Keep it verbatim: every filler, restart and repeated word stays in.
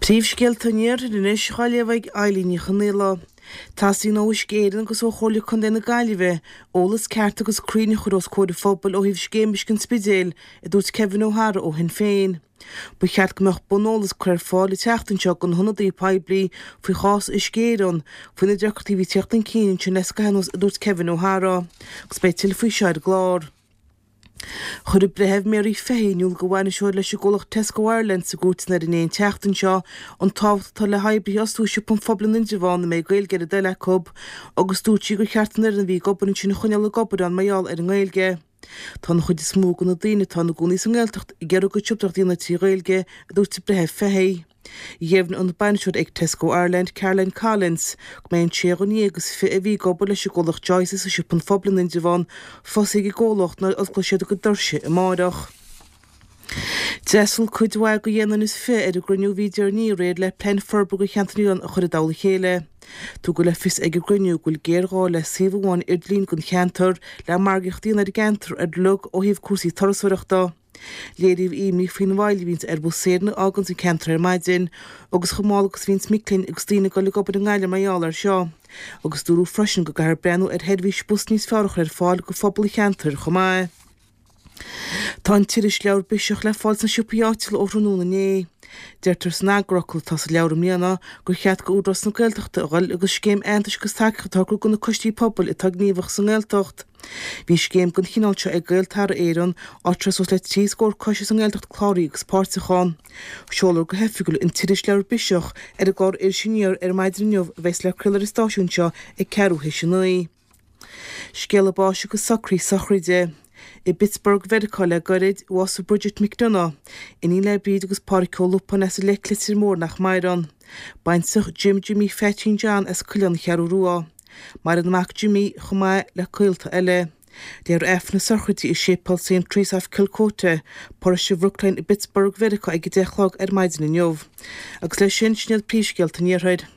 Príomhscéalta níor is chailehhaigh Eileen Chanéla. Tasí nóis géireann agus ó chola chun déna gaillimhe, ólas ceart agus críne churás códa fóbal ó híh scéimiscin spidéal i dúirt Kevin O'Hara ó hin féin. Bu cheart gomach bonolalas chuir fáil i teachtainseach an honadaí peblií faoi chás is géireann faoin na deachtaí bhí teachtain cín sin nesca henos i dúirt Kevin O'Hara, gus béitil faoi seir glár. Chur brehef Mary féinúil go bhhaine seoir leis golach Tesco Ireland sa gúit na in éon teachtain seo an tábhachtá le haibrí osúisi pon fphobal in Indiváin na méid gailge a deile cob agus dúirtí go cheartan ar an bhí goban sin chuineal le gobar an maiall ar an gailge. Tá chuid is smó go na daine tá na gúnaí san ggheilteacht i gcearú go tiúpteach dína tí gailge a dúirtí brehef féhé. Dhéimhn an bainseoir ag Tesco Ireland Caroline Collins go mé an téaní agus fi a bhí gobar leis golach Joyce sa siúpan fphobal in Indiváin fosaigh i ggólacht ná osclaisiad go dorse i máireach. Desul chuidhhaid go dhéanaan is fi ar a gruniú vídeoir ní réad le plein forbu go cheantaíon a chur a dála chéile. Tú go le fis ag gruniú goil géirá le síomháin ar dlín gon cheantar le margaachtaíon ar gentar ar lug ó híomh cuasaí torasúireachta. Léiríomh imní faoin bhaile víns ar buséirna ágan san ceantar ar maidin, agus chomálagus víns miclín agus tína go le gobar an gáile maiall ar seo, agus dúrú freisin go gahar brenn ar headhís bus níos fearach ar fáil go phobal cheantar chomáid. Tá an tíris leabhar biseach le fáil san siúpaíátil ó ranúna né. Deirtar san agracail tá sa leabhar mianana gur chead go údras na gailteachta a ghail agus scéim antais go takeachtar go na costí pobl i tagníomhach san gailteacht. Bhí scéim gon chinálseo ag gailtar éireann átras os le trí scór cosisi san gailteacht chláirí agus páirteachán. Seolar go hefiúil in tíris leabhar biseach ar a gár ar sinníor ar maidrinneomh bheits le cruilear istáisiún seo ag cearú héisinaí. Scéal báise go sacrí sachraide. I Pittsburgh Medical le gorid was Bridget McDonough, in í le bríd agus paricó lupan as le clitir mór nach mairan. Baintach Jim Jimmy Fetching John as cuilean chearú ruá. Mar an mac Jimmy chumá le cuilta eile. Déir efna sarchutí i sépal Saint Teresa of Calcutta, por se bhrúclainn i Pittsburgh Medical ag dechlog ar maidin in jobh. Agus le sin snead prísgealt an níorthaid.